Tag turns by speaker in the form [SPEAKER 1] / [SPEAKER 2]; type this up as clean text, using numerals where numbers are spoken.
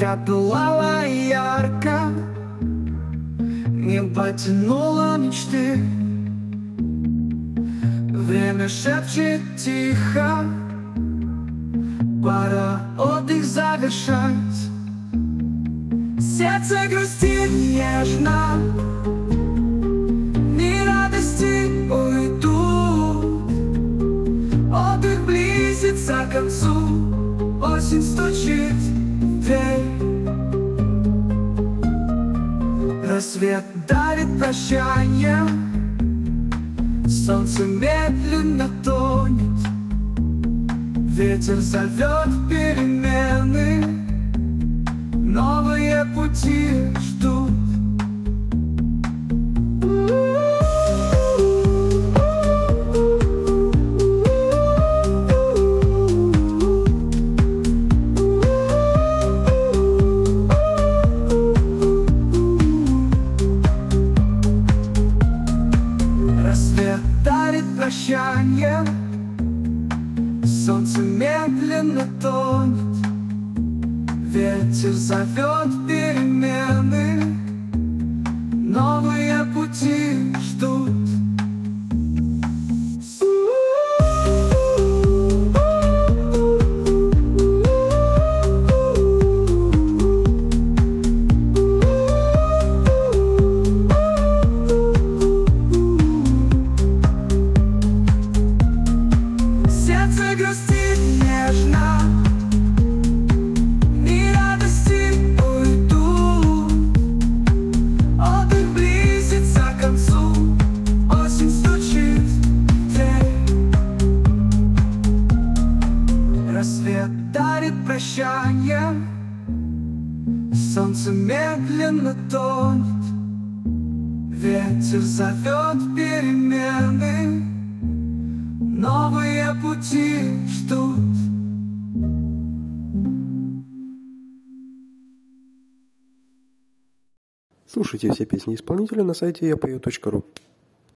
[SPEAKER 1] заря пылала ярко, небо тянуло мечты. Время шепчет тихо, пора отдых завершать. Сердце грустит нежно, ни радости уйду. Отдых близится к концу, осень стучит в дверь. Рассвет дарит прощание, солнце медленно тонет. Ветер зовет перемены, новые пути ждут. Рассвет дарит прощание, солнце медленно тонет. Ветер зовет перемены, новые пути ждут. Сердце грустит нежно, ни радости уйду. Отдых близится к концу, осень стучит в дверь. Рассвет дарит прощание, солнце медленно тонет. Ветер зовет перемены, новые пути ждут.
[SPEAKER 2] Слушайте все песни исполнителя на сайте yapою.ru.